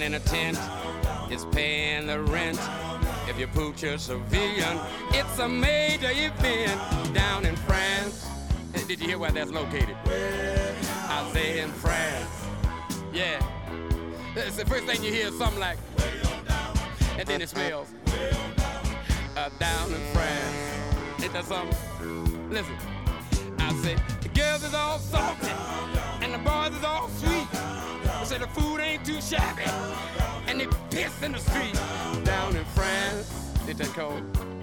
in a tent is paying the rent. If you pooch a civilian, it's a major event down in France. Did you hear where that's located? I say in France. Yeah. It's the first thing you hear is something like, and then it smells down in France. Ain't that something? Listen, I say the girls is all salty and the boys is all sweet. I say the food ain't too shabby and they piss in the street down in France. Ain't that cold?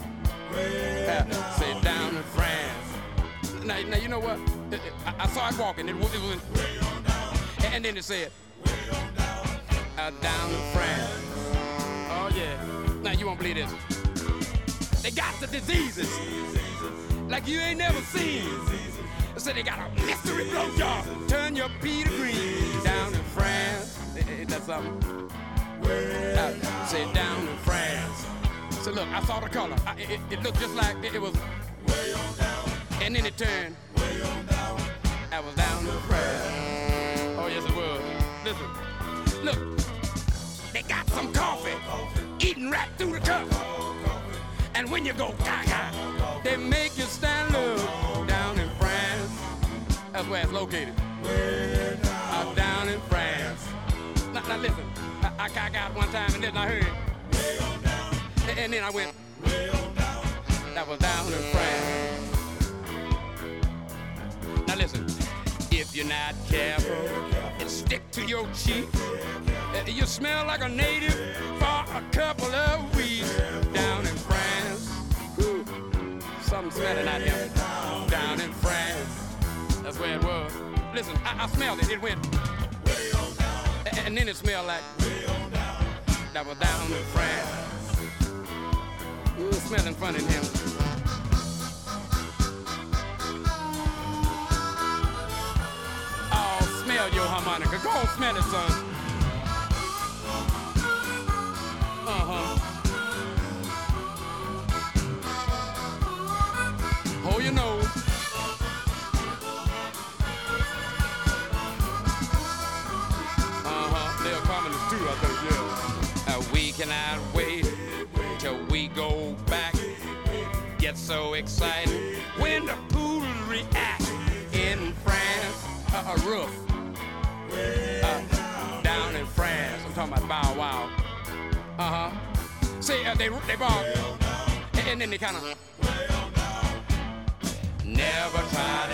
Say down in France. Now you know what? I saw it walking. It was and then it said down in France. Oh yeah. Now you won't believe this. They got the diseases like you ain't never seen. So they got a mystery blowjob. Turn your pea to green down in France. Ain't that something? Say down in France. So look, I saw the color. It looked just like it was way on down. And then it turned way on down. I was down in France. Oh yes it was. Listen, look, they got some coffee eating right through the cup. And when you go gaga, they make you stand up down in France. That's where it's located. Down in France. Now listen, I got one time and then I heard it. And then I went, that was down in France. Now listen, if you're not careful, it stick to your cheek. You smell like a native for a couple of weeks down in France. Whew. Something smelling out here down in France. That's where it was. Listen, I smelled it. It went way on down. And then it smelled like way on down. That was down in France. Ooh, smelling funny in here. Oh, smell your harmonica. Go on, smell it, son. Hold your nose. They're communists too, I think, yeah. We cannot wait till we go back. Get so excited when the poodles react in France. Roof. Down in France. I'm talking about Bow Wow. See, they ball, and then they kind of never try